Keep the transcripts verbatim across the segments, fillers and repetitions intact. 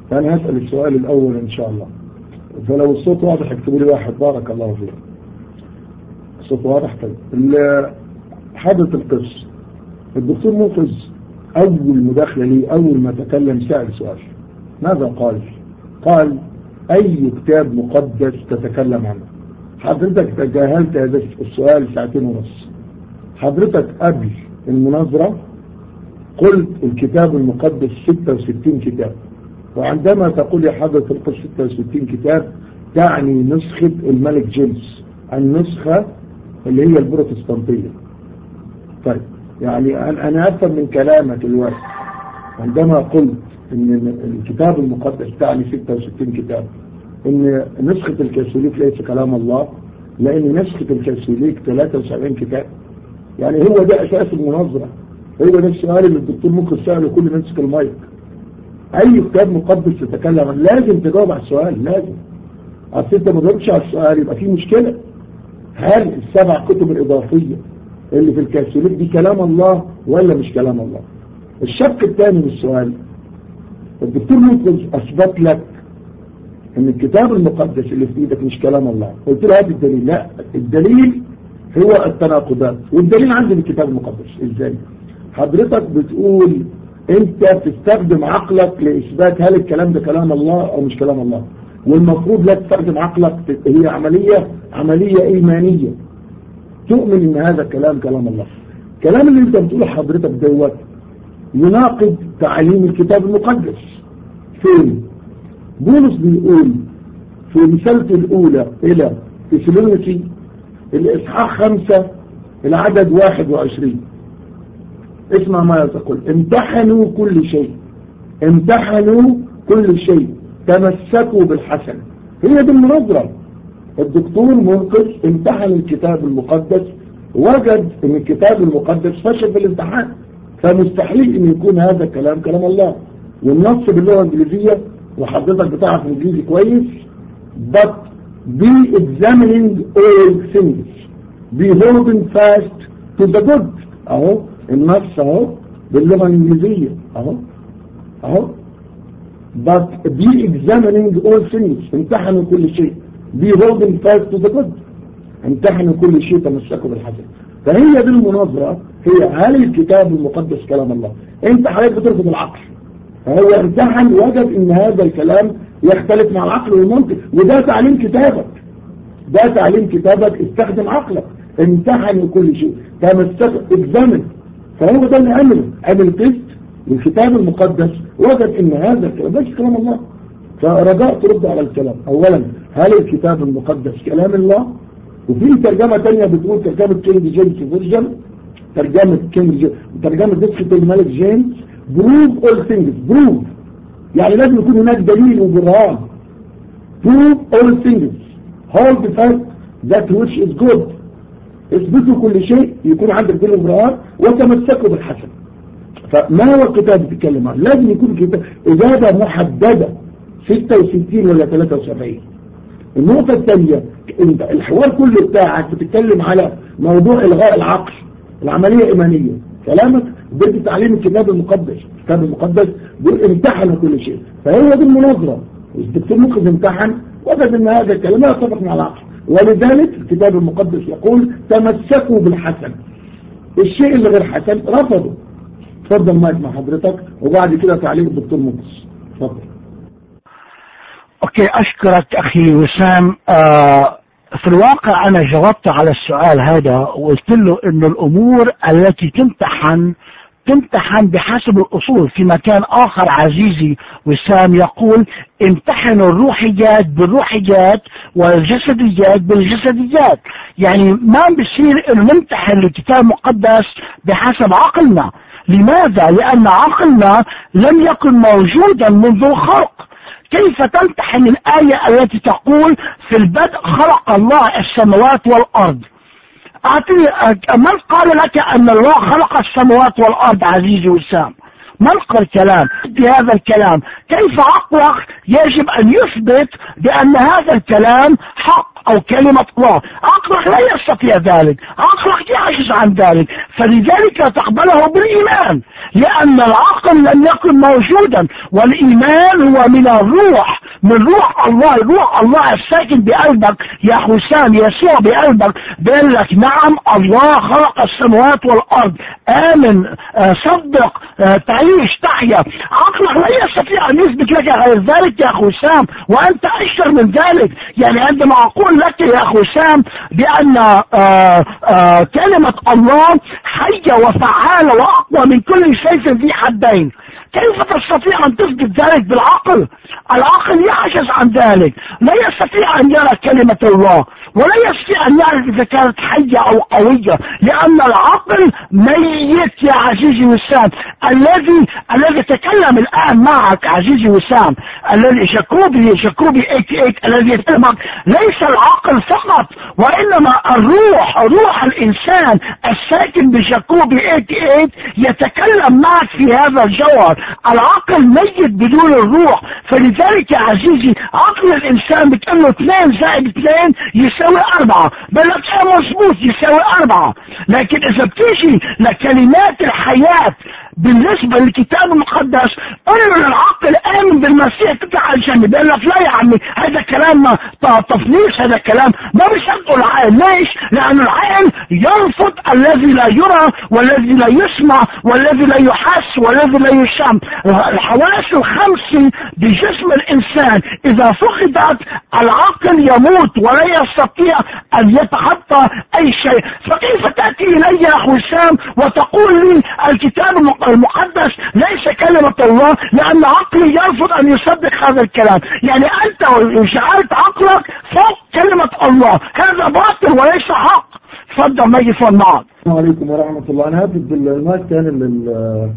أنا هسأل السؤال الأول إن شاء الله، فلو الصوت واضح اكتبوا لي واحد، بارك الله فيك. الصوت واضح؟ طيب. حدث القصة، الدكتور منقذ أول مداخلة لي أول ما تكلم سأل سؤال، ماذا قال؟ قال أي كتاب مقدس تتكلم عنه؟ حضرتك تجاهلت هذا السؤال ساعتين ونص. حضرتك قبل المناظرة قلت الكتاب المقدس ستة وستين كتاب، وعندما تقول يا حضرة القدس ستة وستين كتاب تعني نسخة الملك جيمس، النسخة اللي هي البروتستانتية. طيب يعني أنا أفهم من كلامك الوقت عندما قلت إن الكتاب المقدس تعني ستة وستين كتاب إن نسخة الكاثوليك ليس كلام الله، لأن نسخة الكاثوليك ثلاثة وسبعين كتاب. يعني هو ده أساس المناظرة، هو ده السؤال اللي الدكتور ممكن سأله كل نمسك المايك. أي كتاب مقدس تتكلم عنه؟ لازم تجاوب على السؤال، لازم. أصل أنت ما جاوبتش على السؤال يبقى في مشكلة. هل السبع كتب الإضافية اللي في الكاثوليك دي كلام الله ولا مش كلام الله؟ الشق الثاني من السؤال، الدكتور منقذ أثبت لك ان الكتاب المقدس اللي في ايدك مش كلام الله. قلت له هات الدليل. لا، الدليل هو التناقضات، والدليل عندي من الكتاب المقدس. ازاي؟ حضرتك بتقول انت تستخدم عقلك لإثبات هل الكلام ده كلام الله او مش كلام الله، والمفروض لا تستخدم عقلك، هي عملية عملية ايمانية تؤمن ان هذا الكلام كلام الله. الكلام اللي انت بتقوله حضرتك دوت يناقض تعاليم الكتاب المقدس. فين؟ بولس بيقول في رسالته الأولى إلى تسالونيكي الإصحاح خمسة العدد واحد وعشرين، اسمع ما يقول: امتحنوا كل شيء، امتحنوا كل شيء، تمسكوا بالحسن. هي دي المناظرة. الدكتور منقذ امتحن الكتاب المقدس، وجد ان الكتاب المقدس فشل في الامتحان، فمستحيل ان يكون هذا الكلام كلام الله. والنص باللغة الانجليزية، وحضرتك بتعرف انجليزي كويس، but be examining all things, be holding fast to the good. اهو النص اهو باللغة الانجليزية اهو اهو but be examining all things، امتحنوا كل شيء، be holding fast to the good، امتحنوا كل شيء، تمسكوا بالحسن. فهي دي المناظرة، هي هل الكتاب المقدس كلام الله؟ انت حضرتك بترفض العقل، فهو امتحن وجد ان هذا الكلام يختلف مع العقل والمنطق، وده تعليم كتابك، ده تعليم كتابك، استخدم عقلك، امتحن كل شيء، تمسك، اكزامن. فهو ده اللي عمله، عمل تيست للكتاب المقدس، وجد ان هذا الكلام مش كلام الله. فرجاء ترد على الكلام. اولا، هل الكتاب المقدس كلام الله؟ وفي ترجمة تانية بتقول ترجمة كينج جيمس فيرجن، ترجمة كينج ترجمة نسخة الملك جيمس، prove all things، prove يعني لازم يكون هناك دليل وبرهان. prove all things، hold fast that which is good، اثبتوا كل شيء، يكون عندك دليل وبرهان، وتمسكوا بالحسن. فما هو الكتاب بتتكلم عنه؟ لازم يكون كتاب إجابة محددة، ستة وستين ولا ثلاثة وسبعين. النقطة الثانية، الحوار كله بتاعك بتتكلم على موضوع إلغاء العقل، العملية إيمانية. كلامك ضد تعليم الكتاب المقدس. الكتاب المقدس بيقول امتحنوا كل شيء، فهي دي المناظرة. الدكتور منقذ امتحن، وجد ان هذا الكلام لا يتفق مع العقل، ولذلك الكتاب المقدس يقول تمسكوا بالحسن. الشيء اللي غير حسن رفضوا. اتفضل مايك مع حضرتك، وبعد كده تعليق الدكتور منقذ. اتفضل. اوكي، اشكرك اخي وسام. آه في الواقع انا جاوبت على السؤال هذا وقلت له انه الامور التي تمتحن تمتحن بحسب الاصول. في مكان اخر عزيزي وسام يقول امتحنوا الروحيات بالروحيات والجسديات بالجسديات. يعني ما بيصير انه نمتحن الكتاب المقدس بحسب عقلنا. لماذا؟ لان عقلنا لم يكن موجودا منذ الخلق. كيف تمتحن الآية التي تقول في البدء خلق الله السماوات والأرض؟ أعطيني من قال لك أن الله خلق السماوات والأرض عزيزي وسام؟ من قال كلام بهذا الكلام؟ كيف عقلك يجب أن يثبت بأن هذا الكلام حق؟ او كلمة الله. عقلك لا يستطيع ذلك، عقلك يعجز عن ذلك، فلذلك تقبله بالايمان، لان العقل لم يكن موجودا، والايمان هو من الروح، من روح الله، روح الله الساكن بقلبك يا حسام. يسوع بقلبك بيقول لك نعم الله خلق السماوات والارض، امن، آه صدق، آه تعيش تحيا. عقلك لا يستطيع ان يثبت لك غير ذلك يا حسام، وانت اشطر من ذلك. يعني عندما اقول لك يا حسام بان آه آه كلمة الله حية وفعالة واقوى من كل سيف ذي حدين، كيف تستطيع ان تثبت ذلك بالعقل؟ العقل يعجز عن ذلك، لا يستطيع ان يرى كلمة الله، ولا يستطيع ان يعرف اذا كانت حية او قوية، لان العقل ميت يا عزيزي وسام. الذي الذي تكلم الان معك عزيزي وسام، الذي شكوبي شكوبي ثمانية ثمانية الذي يتكلمك ليس العقل فقط، وانما الروح، روح الانسان الساكن بشكوبي ثمانية ثمانية يتكلم معك في هذا الجوهر. العقل ميت بدون الروح، فلذلك يا عزيزي عقل الانسان بتقول له اثنين زائد اثنين يساوي اربعة، بل لك ايه مظبوط يساوي اربعة. لكن اذا بتيجي لكلمات الحياة بالنسبة للكتاب المقدس، قل للعقل امن بالمسيح تطلع على الجنة، بيقول لك لا يا عمي هذا كلام تفنيس، هذا كلام ما بيصدقه العقل. ليش؟ لان العقل يرفض الذي لا يرى والذي لا يسمع والذي لا يحس والذي لا يشم. الحواس الخمس بجسم الانسان اذا فقدت العقل يموت ولا يستطيع ان يتخطى اي شيء. فكيف تأتي الي يا حسام وتقول لي الكتاب المقدس ليس كلمة الله، لان عقلي يرفض ان يصدق هذا الكلام؟ يعني انت جعلت عقلك فوق كلمة الله، هذا باطل وليس حق. تفضل ميجي معك. السلام عليكم ورحمة الله. انا هاتف بالمايك تاني لل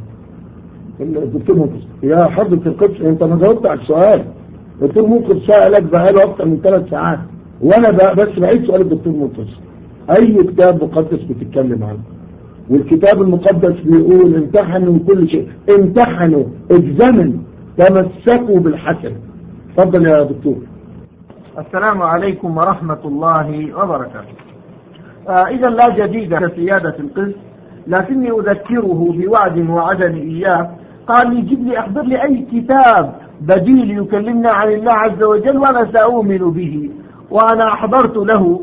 الدكتور منقذ. يا حضرة القدس انت ما جاوبت على السؤال. الدكتور منقذ سألك بقاله اكتر من ثلاث ساعات، وانا بس بعيد سؤال الدكتور منقذ. اي كتاب مقدس بتتكلم عنه؟ والكتاب المقدس بيقول امتحنوا كل شيء، امتحنوا، اجزمن، تمسكوا بالحسن. تفضل يا دكتور. السلام عليكم ورحمة الله وبركاته. آه إذا لا جديد كسيادة القس، لكني أذكره بوعد وعدني إياه. قال لي جيب لي أحضر لي أي كتاب بديل يكلمنا عن الله عز وجل وأنا سأؤمن به. وأنا أحضرت له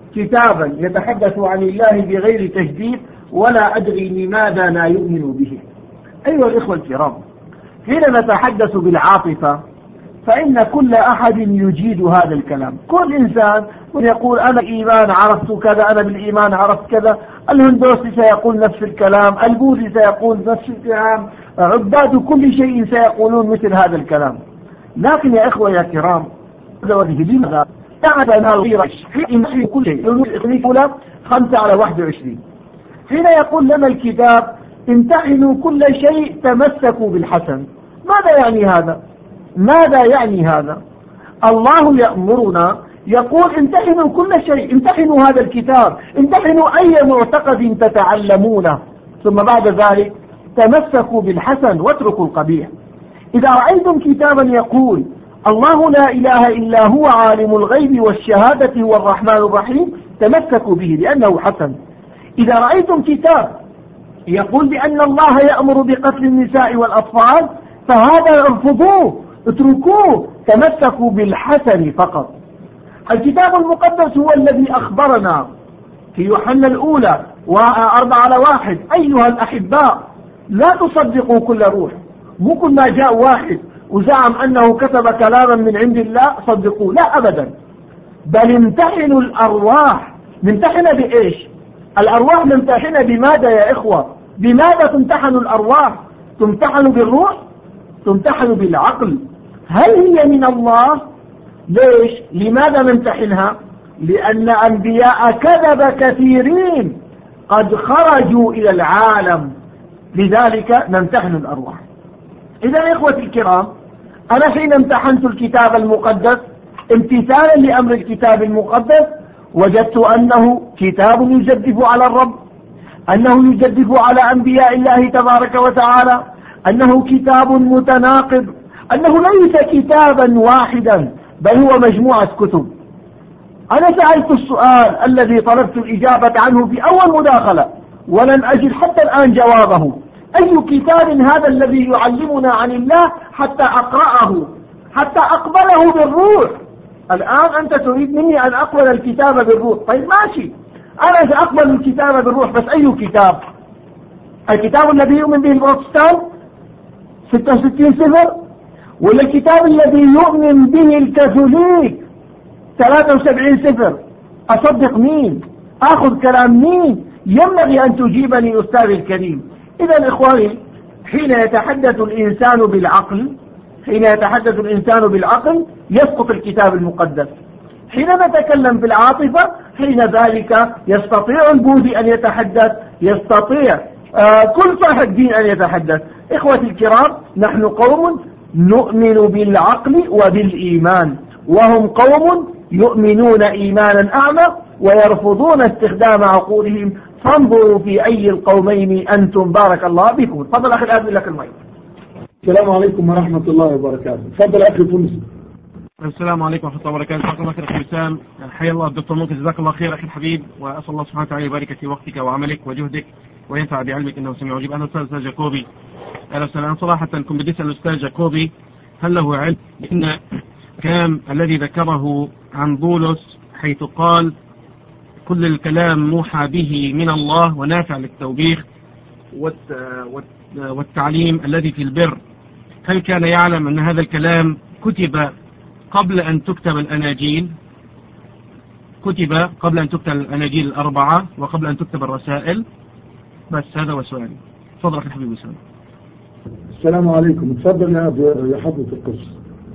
كتابا يتحدث عن الله بغير تجديد، ولا أدري لماذا لا يؤمن به. أيها الإخوة الكرام، حين نتحدث بالعاطفة فإن كل أحد يجيد هذا الكلام. كل إنسان يقول أنا بالإيمان عرفت كذا، أنا بالإيمان عرفت كذا. الهندوسي سيقول نفس الكلام، البوذي سيقول نفس الكلام، عباد كل شيء سيقولون مثل هذا الكلام. لكن يا إخوة يا كرام، هذا وجه لماذا تعد أنها الغيرة في كل شيء. خمسة على واحد وعشرين حين يقول لنا الكتاب امتحنوا كل شيء تمسكوا بالحسن. ماذا يعني هذا؟ ماذا يعني هذا؟ الله يأمرنا يقول امتحنوا كل شيء، امتحنوا هذا الكتاب، امتحنوا أي معتقد تتعلمونه، ثم بعد ذلك تمسكوا بالحسن واتركوا القبيح. إذا رأيتم كتابا يقول الله لا إله إلا هو عالم الغيب والشهادة هو الرحمن الرحيم، تمسكوا به لأنه حسن. إذا رأيتم كتاب يقول بأن الله يأمر بقتل النساء والأطفال، فهذا ارفضوه، اتركوه، تمسكوا بالحسن فقط. الكتاب المقدس هو الذي أخبرنا في يوحنا الأولى وأربعة على واحد: أيها الأحباء لا تصدقوا كل روح. مو كل ما جاء واحد وزعم أنه كتب كلاما من عند الله صدقوه، لا أبدا، بل امتحنوا الأرواح. نمتحن بإيش؟ الأرواح نمتحن بماذا يا إخوة؟ بماذا تمتحن الأرواح؟ تمتحن بالروح؟ تمتحن بالعقل. هل هي من الله؟ ليش؟ لماذا نمتحنها؟ لأن أنبياء كذب كثيرين قد خرجوا إلى العالم، لذلك نمتحن الأرواح. إذا يا إخوتي الكرام، أنا حين امتحنت الكتاب المقدس امتثالا لأمر الكتاب المقدس وجدت أنه كتاب يجدف على الرب، أنه يجدف على أنبياء الله تبارك وتعالى، أنه كتاب متناقض، أنه ليس كتابا واحدا بل هو مجموعة كتب. أنا سألت السؤال الذي طلبت الإجابة عنه في أول مداخلة ولن أجد حتى الآن جوابه. أي كتاب هذا الذي يعلمنا عن الله حتى أقرأه حتى أقبله بالروح؟ الآن أنت تريد مني أن أقبل الكتاب بالروح. طيب ماشي، أنا سأقبل الكتاب بالروح، بس أي كتاب؟ الكتاب الذي يؤمن به البروتستان ستة وستين سفر، ولا الكتاب الذي يؤمن به الكاثوليك ثلاثة وسبعين سفر؟ أصدق مين؟ أخذ كلام مين؟ ينبغي أن تجيبني أستاذي الكريم. إذا إخواني، حين يتحدث الإنسان بالعقل حين يتحدث الإنسان بالعقل يسقط الكتاب المقدس. حين نتكلم بالعاطفة حين ذلك يستطيع البوذي أن يتحدث، يستطيع آه كل صاحب دين أن يتحدث. إخوتي الكرام، نحن قوم نؤمن بالعقل وبالإيمان، وهم قوم يؤمنون إيمانا أعمى ويرفضون استخدام عقولهم. فانظروا في أي القومين أنتم، بارك الله بكم. تفضل أخي الآن لك المايك. السلام عليكم ورحمة الله وبركاته. تفضل أخي فلسي. السلام عليكم ورحمة الله وبركاته. جزاك الله خير أخي وسام. حيا الله الدكتور منقذ، جزاك الله خير أخي الحبيب، وأسأل الله سبحانه وتعالى يبارك في وقتك وعملك وجهدك وينفع بعلمك إنه سميع مجيب. أنا أستاذ جاكوبي. أهلا وسهلا. صراحة كنت بدي أسأل الأستاذ جاكوبي هل له علم بأن كلام الذي ذكره عن بولس حيث قال كل الكلام موحى به من الله ونافع للتوبيخ والتعليم الذي في البر، هل كان يعلم أن هذا الكلام كتب قبل أن تكتب الأناجيل كتب قبل أن تكتب الأناجيل الأربعة وقبل أن تكتب الرسائل؟ بس هذا هو سؤالي. تفضل أخي الحبيب وسام. السلام عليكم. تفضل يا حضرة القس.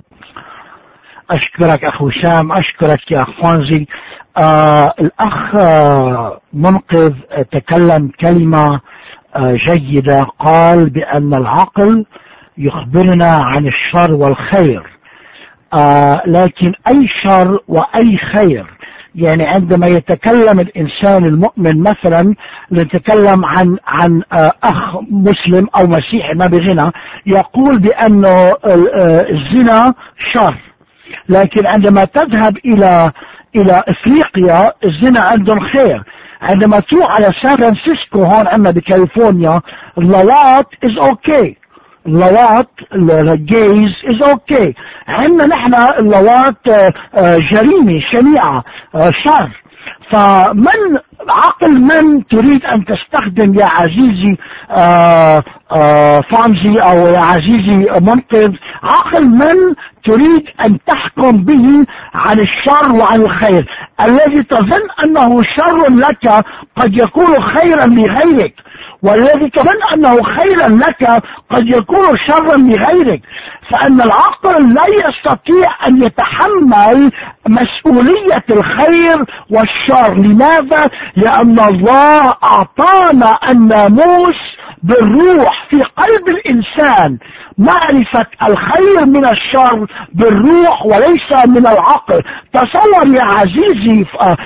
أشكرك أخو وسام، أشكرك يا أخوانزي. آه الأخ آه منقذ تكلم كلمة آه جيدة، قال بأن العقل يخبرنا عن الشر والخير، آه لكن أي شر وأي خير؟ يعني عندما يتكلم الإنسان المؤمن مثلا، نتكلم عن عن آه أخ مسلم أو مسيحي ما بغنى، يقول بأنه آه الزنا شر، لكن عندما تذهب إلى إلى إفريقيا الزنا عندهم خير. عندما تروح على سان فرانسيسكو هون عندنا بكاليفورنيا، اللواط is okay، اللواط الجيز is okay. عندنا نحن اللواط جريمة شنيعة شر. فمن عقل من تريد أن تستخدم يا عزيزي آآ آآ فانزي أو يا عزيزي منقذ، عقل من تريد أن تحكم به عن الشر وعن الخير؟ الذي تظن أنه شر لك قد يكون خيرا لغيرك، والذي تظن أنه خيرا لك قد يكون شرا لغيرك. فأن العقل لا يستطيع أن يتحمل مسؤولية الخير والشر. لماذا؟ لأن الله أعطانا الناموس بالروح في قلب الإنسان، معرفة الخير من الشر بالروح وليس من العقل. تصور يا عزيزي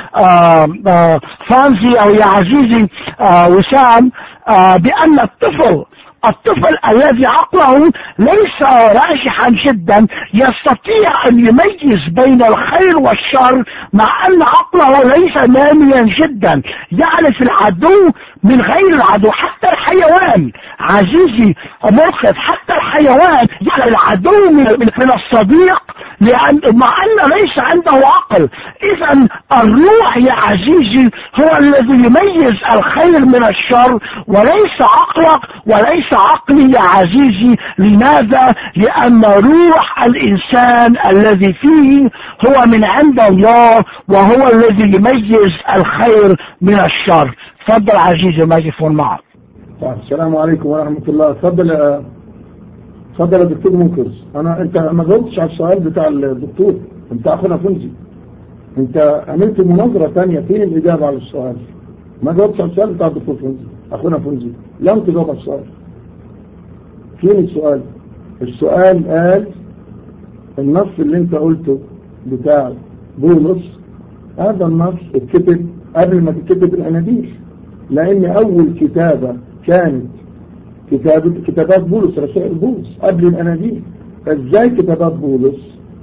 فانزي أو يا عزيزي وسام بأن الطفل الطفل الذي عقله ليس راجحا جدا يستطيع أن يميز بين الخير والشر، مع أن عقله ليس ناميا جدا، يعرف العدو من غير العدو. حتى الحيوان عزيزي مرخص، حتى الحيوان يعرف العدو من الصديق، لأن مع أن ليس عنده عقل. إذا الروح يا عزيزي هو الذي يميز الخير من الشر، وليس عقلك وليس عقلي يا عزيزي. لماذا؟ لأن روح الإنسان الذي فيه هو من عند الله، وهو الذي يميز الخير من الشر. تفضل عزيزي الميكروفون معك. السلام عليكم ورحمة الله. تفضل تفضل يا دكتور منقذ. انا انت ما جاوبتش على السؤال بتاع الدكتور، انت اخونا فنزي، انت عملت مناظرة ثانية. فين الإجابة على السؤال؟ ما جاوبتش على السؤال بتاع الدكتور فنزي اخونا فنزي، لم تجاوب على السؤال. فين السؤال؟ السؤال قال النص اللي انت قلته بتاع بولس، هذا النص اتكتب قبل ما تكتب الاناجيل، لان اول كتابة كانت كتابة كتابات بولس، رسائل بولس قبل الاناجيل. ازاي كتابات بولس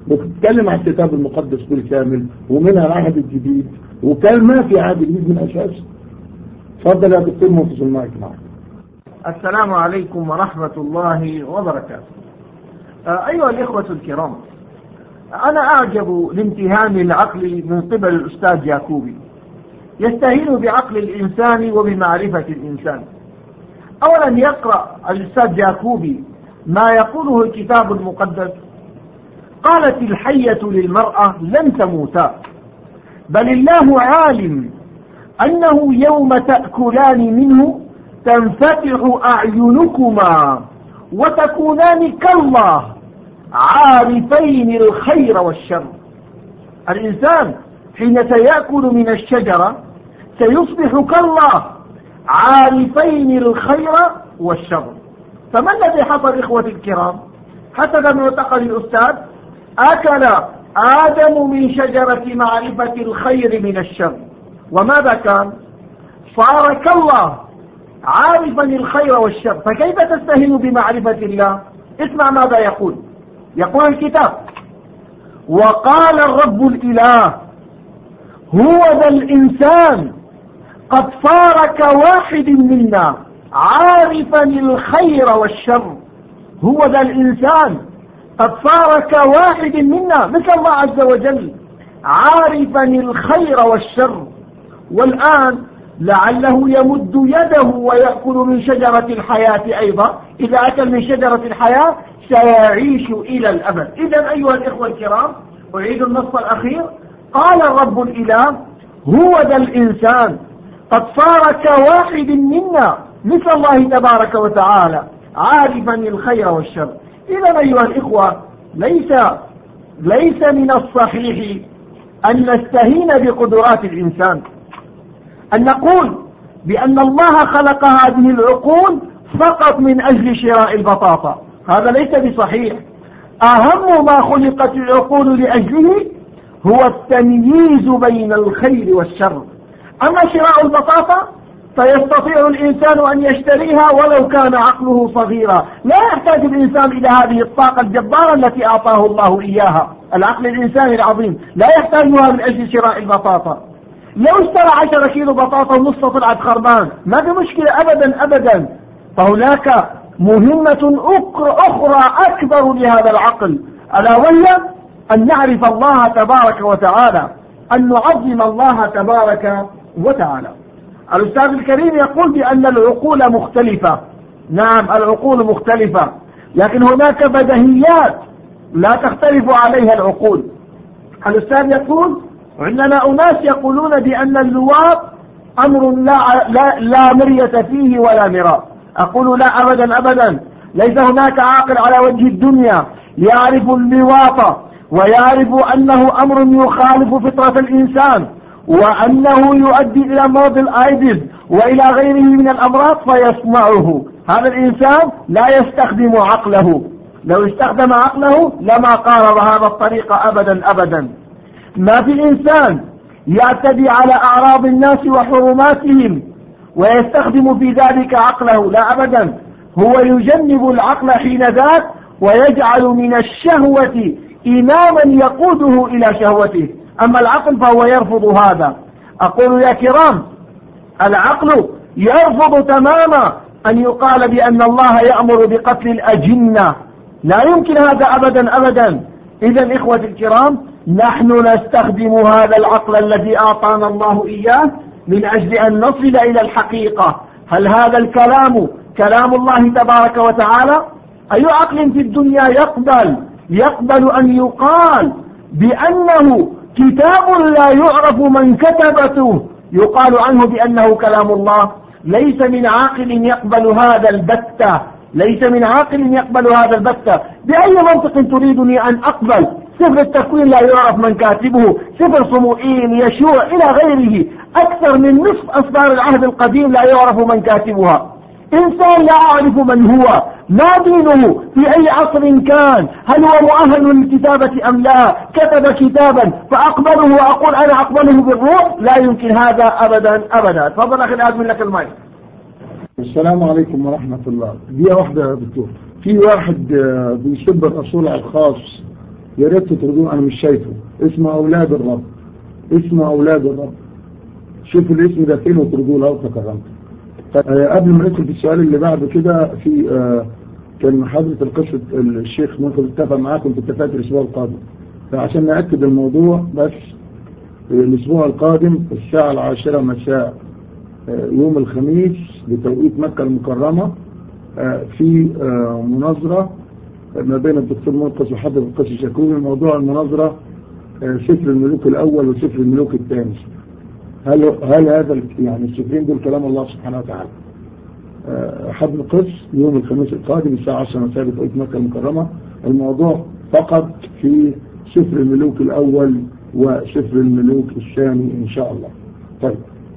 بتتكلم عن الكتاب المقدس بالكامل ومنها العهد الجديد، وكان ما في عهد جديد من أساس. تفضل يا دكتور منفذ المايك معك. السلام عليكم ورحمة الله وبركاته. آه أيها الإخوة الكرام، أنا أعجب لامتهان العقل من قبل الأستاذ يعقوبي، يستهين بعقل الإنسان وبمعرفة الإنسان. أولا يقرأ الأستاذ يعقوبي ما يقوله الكتاب المقدس: قالت الحية للمرأة لن تموتا، بل الله عالم أنه يوم تأكلان منه تنفتح أعينكما وتكونان كالله عارفين الخير والشر. الإنسان حين سيأكل من الشجرة سيصبح كالله عارفين الخير والشر. فما الذي حصل إخوتي الكرام؟ حسب معتقد الأستاذ أكل آدم من شجرة معرفة الخير من الشر، وماذا كان؟ صار كالله عارفا الخير والشر. فكيف تستهين بمعرفة الله؟ اسمع ماذا يقول. يقول الكتاب: وقال الرب الإله هو ذا الإنسان قد صار كواحد منا عارفا الخير والشر. هو ذا الإنسان قد صار كواحد منا مثل الله عز وجل عارفا الخير والشر. والآن لعله يمد يده ويأكل من شجرة الحياة أيضا. إذا أكل من شجرة الحياة سيعيش إلى الأبد. إذن أيها الإخوة الكرام، أعيد النص الأخير: قال الرب الإله هو ذا الإنسان قد صار كواحد منا مثل الله تبارك وتعالى عارفا الخير والشر. إذن أيها الإخوة، ليس ليس من الصحيح أن نستهين بقدرات الإنسان، أن نقول بأن الله خلق هذه العقول فقط من أجل شراء البطاطا. هذا ليس بصحيح. أهم ما خلقت العقول لأجله هو التمييز بين الخير والشر. أما شراء البطاطا فيستطيع الإنسان أن يشتريها ولو كان عقله صغيرا. لا يحتاج الإنسان إلى هذه الطاقة الجبارة التي أعطاه الله إياها. العقل الإنساني العظيم لا يحتاجها من أجل شراء البطاطا. لو اشترى عشرة كيلو بطاطا ونصف طلعت خربان ما في مشكلة أبدا أبدا. فهناك مهمة أخرى أكبر لهذا العقل، ألا وهي أن نعرف الله تبارك وتعالى، أن نعظم الله تبارك وتعالى. الأستاذ الكريم يقول بأن العقول مختلفة. نعم، العقول مختلفة، لكن هناك بديهيات لا تختلف عليها العقول. الأستاذ يقول عندنا أناس يقولون بأن اللواط أمر لا, لا, لا مرية فيه ولا مراء. أقول لا أبدا أبدا. ليس هناك عاقل على وجه الدنيا يعرف اللواط ويعرف أنه أمر يخالف فطرة الإنسان وأنه يؤدي إلى مرض الآيدز وإلى غيره من الأمراض فيصنعه. هذا الإنسان لا يستخدم عقله. لو استخدم عقله لما قارب هذا الطريق أبدا أبدا. ما في إنسان يعتدي على أعراض الناس وحرماتهم ويستخدم في ذلك عقله، لا أبدا. هو يجنب العقل حين ذاك ويجعل من الشهوة إماما يقوده إلى شهوته. أما العقل فهو يرفض هذا. أقول يا كرام، العقل يرفض تماما أن يقال بأن الله يأمر بقتل الأجنة. لا يمكن هذا أبدا أبدا. إذا إخوة الكرام، نحن نستخدم هذا العقل الذي أعطانا الله إياه من أجل أن نصل إلى الحقيقة. هل هذا الكلام كلام الله تبارك وتعالى؟ أي عقل في الدنيا يقبل يقبل أن يقال بأنه كتاب لا يعرف من كتبته يقال عنه بأنه كلام الله؟ ليس من عاقل يقبل هذا البتة. ليس من عاقل يقبل هذا البتة. بأي منطق تريدني أن أقبل سفر التكوين لا يعرف من كاتبه، سفر صموئيل، يشوع إلى غيره، أكثر من نصف أسفار العهد القديم لا يعرف من كاتبها؟ إنسان لا أعرف من هو، ما دينه، في أي عصر كان، هل هو مؤهل للكتابة أم لا، كتب كتابا فأقبله وأقول أنا أقبله بالروح؟ لا يمكن هذا أبدا أبدا. تفضل أخي الآدم لك المايك. السلام عليكم ورحمة الله. دي واحدة يا دكتور، في واحد بيسب الرسول على الخاص يا ريت تطردوه، أنا مش شايفه. اسمه أولاد الرب، اسمه أولاد الرب. شوفوا الاسم ده فين وتطردوه لو تكرمت. قبل ما ندخل في السؤال اللي بعد كده، في آه كان حضرة القصة الشيخ منقذ اتفق معاكم كنت اتفقت الأسبوع القادم، فعشان نأكد الموضوع بس الأسبوع القادم الساعة العاشرة مساء يوم الخميس بتوقيت مكة المكرمة في مناظرة ما بين الدكتور منقذ وحضرة القصة الشكوبي. موضوع المناظرة سفر الملوك الأول وسفر الملوك الثاني. هل هل هذا يعني السفرين دول كلام الله سبحانه وتعالى؟ حضر القدس يوم الخميس القادم الساعة عشرة مساء بتوقيت مكة المكرمة. الموضوع فقط في سفر الملوك الأول وسفر الملوك الثاني إن شاء الله. طيب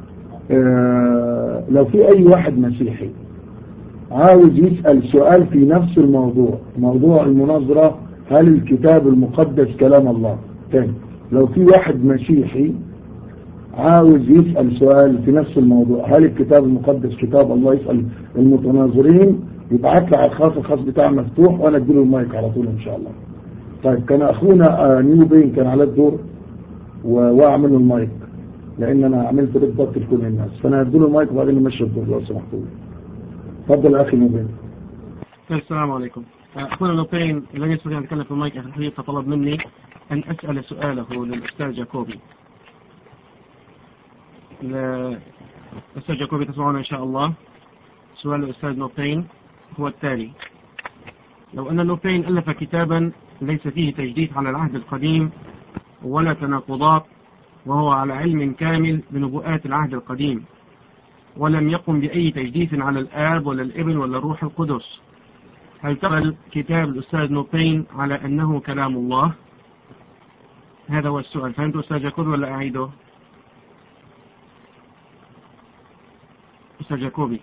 آه لو في أي واحد مسيحي عاوز يسأل سؤال في نفس الموضوع، موضوع المناظرة هل الكتاب المقدس كلام الله؟ تاني، لو في واحد مسيحي عاوز يسأل سؤال في نفس الموضوع هل الكتاب المقدس كتاب الله، يسأل المتناظرين يبعت لي على الخاص، الخاص بتاعه مفتوح وأنا أديله المايك على طول إن شاء الله. طيب كان أخونا نيو بين كان على الدور وأعمل له المايك لأن أنا عملت ريبورت لكل الناس، فأنا هديله المايك وبعدين نمشي الدور لو سمحتوا لي. اتفضل يا أخي نيو بين. السلام عليكم. أخونا نيو بين لن يستطيع أن يتكلم في المايك أخي الحبيب، فطلب مني أن أسأل سؤاله للأستاذ جاكوبي. الأستاذ جاكوبي تسمعون إن شاء الله. سؤال الأستاذ نيو بين هو التالي: لو أن نيو بين ألف كتابا ليس فيه تجديد على العهد القديم ولا تناقضات، وهو على علم كامل بنبوءات العهد القديم، ولم يقم بأي تجديد على الآب ولا الابن ولا الروح القدس، هل تقبل كتاب الأستاذ نيو بين على أنه كلام الله؟ هذا هو السؤال. فهمت أستاذ جاكوبي ولا أعيده؟ أستاذ جاكوبي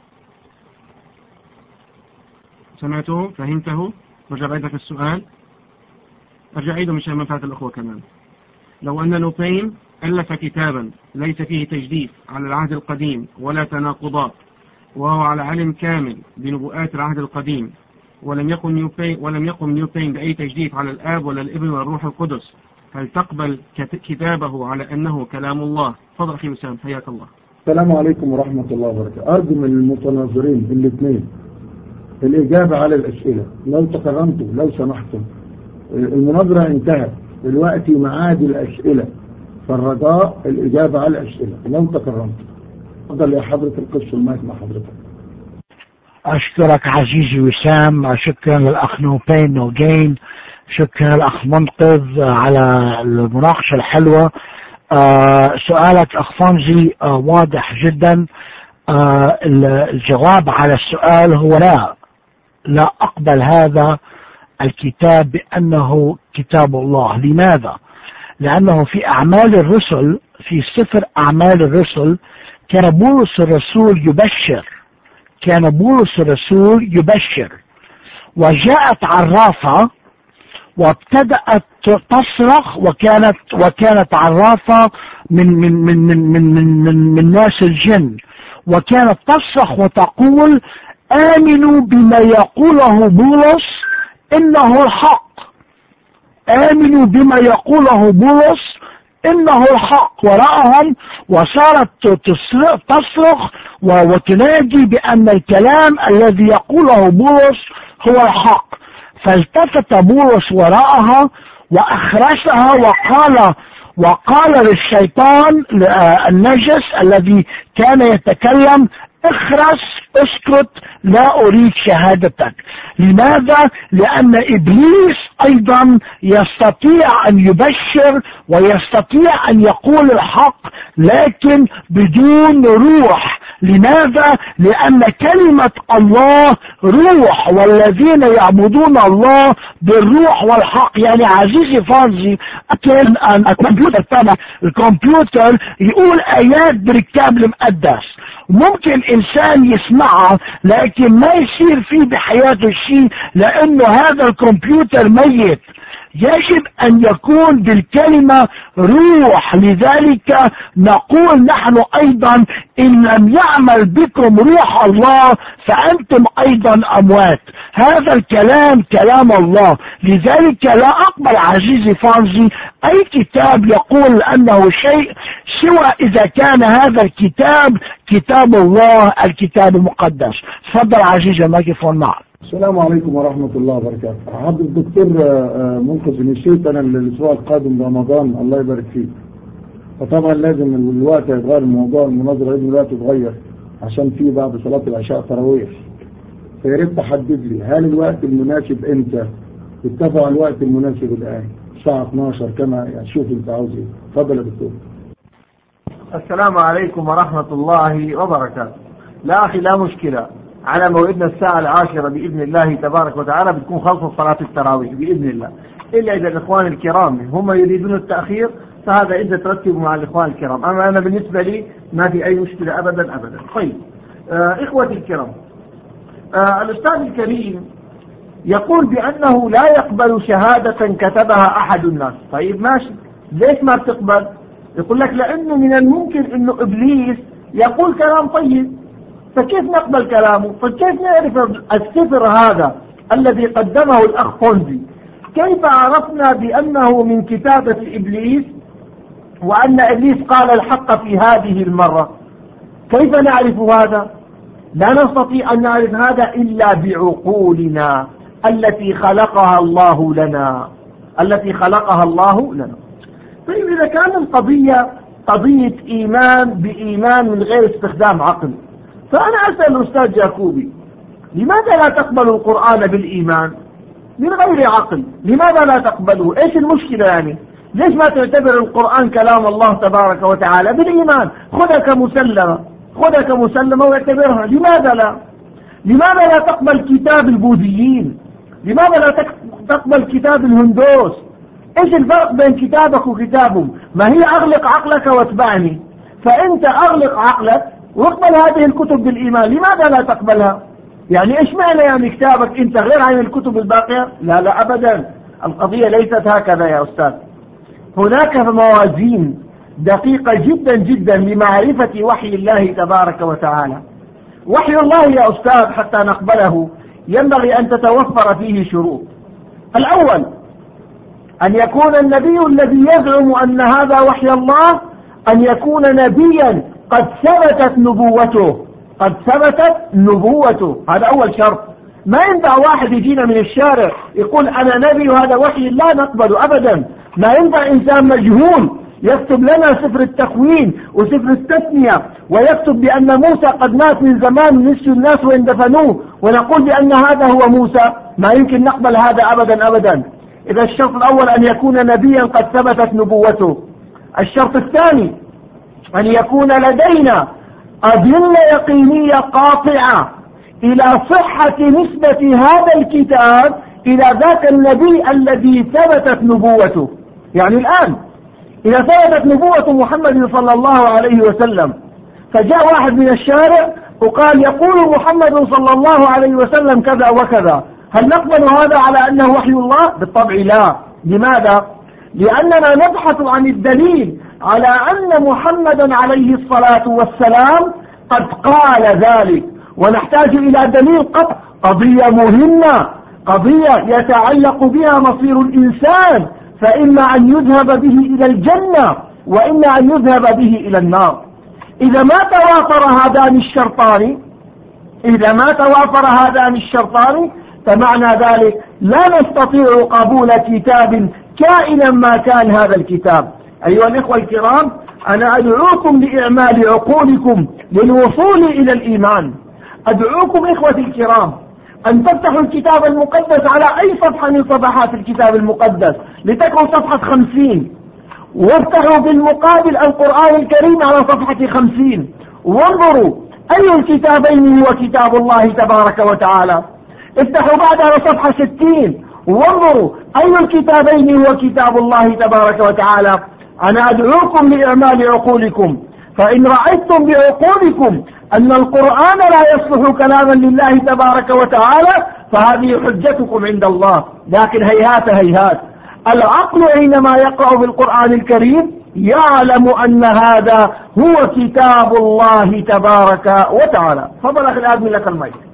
سمعته؟ فهمته؟ رجع عيدك السؤال. أرجع عيده مشان منفعة الأخوة كمان. لو أن نيو بين ألف كتابا ليس فيه تجديد على العهد القديم ولا تناقضات، وهو على علم كامل بنبوءات العهد القديم، ولم يقم نيو بين ولم يقم نيو بين بأي تجديد على الآب ولا الابن ولا الروح القدس، هل تقبل كتابه على أنه كلام الله؟ تفضل أخي وسام، حياك الله. السلام عليكم ورحمة الله وبركاته. أرجو من المتناظرين الاثنين الإجابة على الأسئلة لو تكرمتم لو سمحتم. المناظرة انتهت، دلوقتي معاد الأسئلة، فالرجاء الإجابة على الأسئلة لو تكرمتم. تفضل يا حضرة القس المايك مع حضرتك. أشكرك عزيزي وسام، شكرا للأخ نيو بين نو جين، شكرا للأخ منقذ على المناقشة الحلوة. آه سؤالك أخ فانزي آه واضح جدا. آه الجواب على السؤال هو لا، لا أقبل هذا الكتاب بأنه كتاب الله. لماذا؟ لأنه في أعمال الرسل، في سفر أعمال الرسل، كان بولس الرسول يبشر كان بولس الرسول يبشر وجاءت عرافة وابتدأت تصرخ، وكانت وكانت عرافة من من من من من من, من, من ناس الجن، وكانت تصرخ وتقول: آمنوا بما يقوله بولس إنه الحق، آمنوا بما يقوله بولس إنه الحق. وراءهم وصارت تصرخ وتنادي بأن الكلام الذي يقوله بولس هو الحق. فالتفت بولس وراءها وأخرسها وقال وقال للشيطان النجس الذي كان يتكلم: اخرس، اسكت، لا أريد شهادتك. لماذا؟ لأن إبليس أيضا يستطيع أن يبشر ويستطيع أن يقول الحق لكن بدون روح. لماذا؟ لأن كلمة الله روح، والذين يعبدون الله بالروح والحق. يعني عزيزي فانزي، كان الكمبيوتر طبعا الكمبيوتر يقول آيات بالكتاب المقدس، ممكن إنسان يسمعها لكن ما يصير فيه بحياته شيء، لأنه هذا الكمبيوتر ميت. يجب أن يكون بالكلمة روح. لذلك نقول نحن أيضا إن لم يعمل بكم روح الله فأنتم أيضا أموات. هذا الكلام كلام الله. لذلك لا أقبل عزيزي فانزي أي كتاب يقول أنه شيء سوى إذا كان هذا الكتاب كتاب الله الكتاب المقدس. تفضل عزيزي مايكروفون معك. السلام عليكم ورحمة الله وبركاته. عبد الدكتور منقذ نسيت أنا الأسبوع القادم رمضان الله يبارك فيك، فطبعا لازم الوقت يتغير، الموضوع المناظرة لازم الوقت يتغير عشان في بعد صلاة العشاء تراويح، فيا ريت تحدد لي هل الوقت المناسب امتى؟ اتفق على الوقت المناسب الآن الساعة اثناشر كما يعني شوف انت عاوز ايه. اتفضل يا دكتور. السلام عليكم ورحمة الله وبركاته. لا أخي لا مشكلة، على موعدنا الساعة العاشرة بإذن الله تبارك وتعالى بتكون خلصت صلاة التراويح بإذن الله، إلا إذا الإخوان الكرام هم يريدون التأخير فهذا إذا ترتبوا مع الإخوان الكرام، أما أنا بالنسبة لي ما في أي مشكلة أبدا أبدا. طيب آه إخوتي الكرام، آه الأستاذ الكريم يقول بأنه لا يقبل شهادة كتبها أحد الناس. طيب ماشي، ليش ما بتقبل؟ يقول لك لأنه من الممكن أنه إبليس يقول كلام طيب، فكيف نقبل كلامه؟ فكيف نعرف السفر هذا الذي قدمه الأخ فونزي كيف عرفنا بأنه من كتابة إبليس وأن إبليس قال الحق في هذه المرة؟ كيف نعرف هذا؟ لا نستطيع أن نعرف هذا إلا بعقولنا التي خلقها الله لنا التي خلقها الله لنا. طيب إذا كان القضية قضية إيمان بإيمان من غير استخدام عقل، فأنا أسأل الأستاذ جاكوبي لماذا لا تقبلوا القرآن بالإيمان من غير عقل؟ لماذا لا تقبلوه؟ إيش المشكلة يعني؟ ليش ما تعتبر القرآن كلام الله تبارك وتعالى بالإيمان؟ خذها كمسلمة، خذها كمسلمة واعتبرها. لماذا لا؟ لماذا لا تقبل كتاب البوذيين؟ لماذا لا تقبل كتاب الهندوس؟ إيش الفرق بين كتابك وكتابهم؟ ما هي أغلق عقلك واتبعني، فأنت أغلق عقلك واقبل هذه الكتب بالإيمان. لماذا لا تقبلها؟ يعني إيش معنى يعني كتابك أنت غير عن الكتب الباقية؟ لا لا أبدا، القضية ليست هكذا يا أستاذ. هناك موازين دقيقة جدا جدا لمعرفة وحي الله تبارك وتعالى. وحي الله يا أستاذ حتى نقبله ينبغي أن تتوفر فيه شروط. الأول أن يكون النبي الذي يزعم أن هذا وحي الله أن يكون نبيا قد ثبتت نبوته قد ثبتت نبوته هذا أول شرط. ما ينفع واحد يجينا من الشارع يقول أنا نبي وهذا وحي لا نقبله أبدا. ما ينفع إنسان مجهول يكتب لنا سفر التكوين وسفر التثنية ويكتب بأن موسى قد مات من زمان نسوا الناس وإن دفنوه ونقول بأن هذا هو موسى. ما يمكن نقبل هذا أبدا أبدا. إذا الشرط الأول أن يكون نبيا قد ثبتت نبوته. الشرط الثاني أن يكون لدينا أدلة يقينية قاطعة إلى صحة نسبة هذا الكتاب إلى ذاك النبي الذي ثبتت نبوته. يعني الآن إذا ثبتت نبوة محمد صلى الله عليه وسلم فجاء واحد من الشارع وقال يقول محمد صلى الله عليه وسلم كذا وكذا، هل نقبل هذا على أنه وحي الله؟ بالطبع لا. لماذا؟ لأننا نبحث عن الدليل على أن محمدا عليه الصلاة والسلام قد قال ذلك، ونحتاج إلى دليل قطع. قضية مهمة، قضية يتعلق بها مصير الإنسان، فإما أن يذهب به إلى الجنة وإما أن يذهب به إلى النار. إذا ما توافر هذان الشرطان إذا ما توافر هذان الشرطان فمعنى ذلك لا نستطيع قبول كتاب كائنا ما كان هذا الكتاب. أيها الإخوة الكرام، أنا أدعوكم لإعمال عقولكم للوصول إلى الإيمان. أدعوكم إخوتي الكرام أن تفتحوا الكتاب المقدس على أي صفحة من صفحات الكتاب المقدس لتكن صفحة خمسين، وافتحوا بالمقابل القرآن الكريم على صفحة خمسين، وانظروا أي الكتابين هو كتاب الله تبارك وتعالى. افتحوا بعد على صفحة ستين وانظروا أي الكتابين هو كتاب الله تبارك وتعالى. أنا أدعوكم لإعمال عقولكم، فإن رأيتم بعقولكم أن القرآن لا يصلح كلاما لله تبارك وتعالى فهذه حجتكم عند الله. لكن هيهات هيهات، العقل حينما يقرأ في القرآن الكريم يعلم أن هذا هو كتاب الله تبارك وتعالى. فضل أخي الآدمي لك المايك.